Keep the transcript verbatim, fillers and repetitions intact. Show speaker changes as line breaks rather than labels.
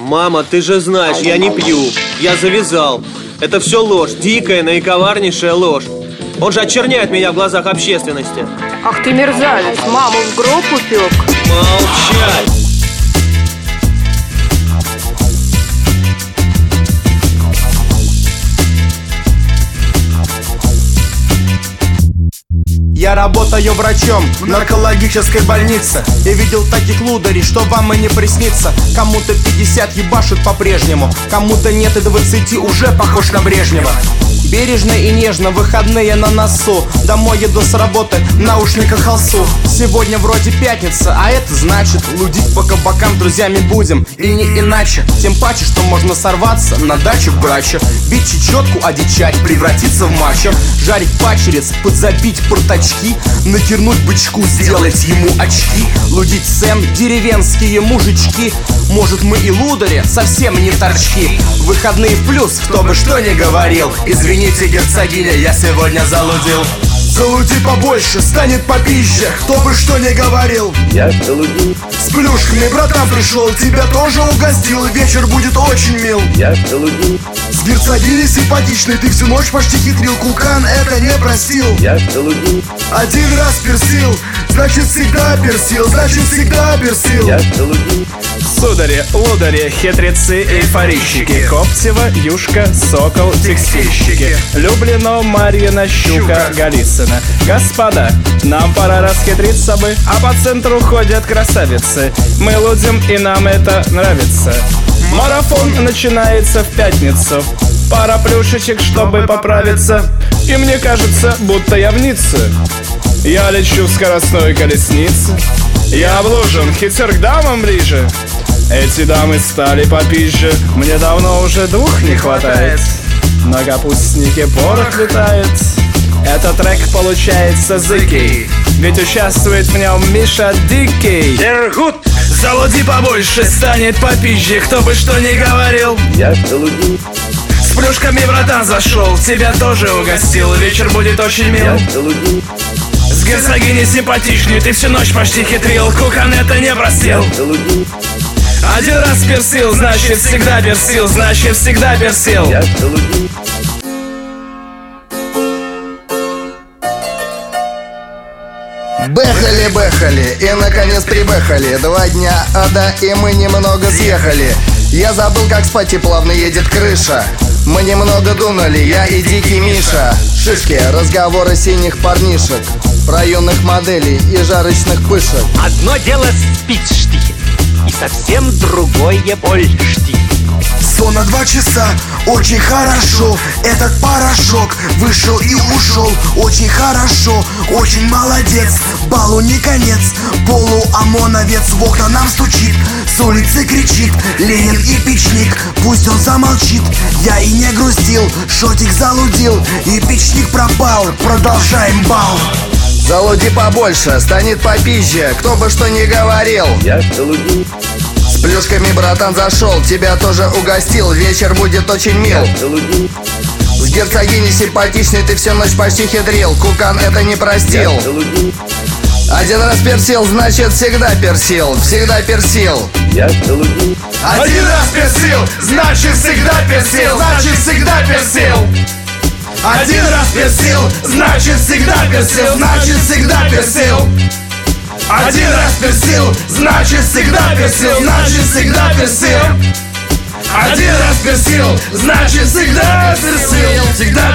Мама, ты же знаешь, я не пью. Я завязал. Это все ложь, дикая, наиковарнейшая ложь. Он же очерняет меня в глазах общественности.
Ах ты мерзавец, маму в гроб упек.
Молчать!
Я работаю врачом в наркологической больнице и видел таких лударей, что вам и не приснится. Кому-то пятьдесят ебашут по-прежнему, кому-то нет и двадцати, уже похож на Брежнева. Бережно и нежно, выходные на носу. Домой еду с работы, в наушниках холсу. Сегодня вроде пятница, а это значит лудить по кабакам друзьями будем, и не иначе. Тем паче, что можно сорваться на дачу к брачу, бить чечетку, одичать, превратиться в мачо, жарить пачерец, подзабить портачки, накернуть бычку, сделать ему очки. Лудить Сэм, деревенские мужички. Может, мы и лудари, совсем не торчки. Выходные в плюс, кто бы что ни говорил. Извините, герцогиня, я сегодня залудил. Залуди побольше, станет попизже, кто бы что ни говорил.
Я залудил.
С плюшками братан пришел, тебя тоже угостил. Вечер будет очень мил.
Я залудил.
С герцогиней симпатичной ты всю ночь почти хитрил. Кукан это не просил.
Я залудил.
Один раз персил, значит всегда персил, значит всегда персил.
Я залудил.
Судари, лудари, хитрецы, эйфорийщики, Коптева, Юшка, Сокол, текстильщики, Люблино, Марьина, Щука, Голицына. Господа, нам пора расхитриться бы, а по центру ходят красавицы. Мы лудим, и нам это нравится. Марафон начинается в пятницу. Пара плюшечек, чтобы поправиться. И мне кажется, будто я в Ницце. Я лечу в скоростной колеснице. Я обложен, хитер к дамам ближе. Эти дамы стали попизже. Мне давно уже двух не хватает. На капустнике порох летает. Этот трек получается зыкий, ведь участвует в нем Миша Дикий.
Дергут.
Залуди побольше, станет попизже, кто бы что ни говорил.
Я залудил.
С плюшками братан зашел, тебя тоже угостил. Вечер будет очень мил.
Я залудил.
С герцогиней симпатичней ты всю ночь почти хитрил. Кукан это не просил.
Я залудил.
Один раз персил, значит всегда персил, значит всегда персил.
Я залудил.
Бэхали-бэхали, и наконец прибэхали. Два дня ада, и мы немного съехали. Я забыл, как спать, и плавно едет крыша. Мы немного дунули, я и Дикий Миша. Шишки, разговоры синих парнишек, про юных моделей и жарочных пышек.
Одно дело спичштихи, и совсем другое больштихи.
Сон на два часа, очень хорошо. Этот порошок вышел и ушел. Очень хорошо, очень молодец. Балу не конец, полуомоновец в окна нам стучит, с улицы кричит Ленин и печник. Пусть он замолчит, я и не грустил. Шотик залудил, и печник пропал. Продолжаем бал.
Залуди побольше, станет попизже, кто бы что ни говорил.
Я залудил.
С плюшками братан зашел, тебя тоже угостил. Вечер будет очень мил.
Я залудил.
С герцогиней симпатичной ты всю ночь почти хитрил. Кукан это не простил.
Я залудил.
Один раз персил, значит всегда персил. Всегда персил.
Я залудил.
Один раз персил, значит всегда персил. Значит всегда персил. Один раз персил, значит всегда персил. Значит всегда персил. Один раз персил, значит всегда персил. Значит всегда персил. Один раз персил, значит всегда персил. Всегда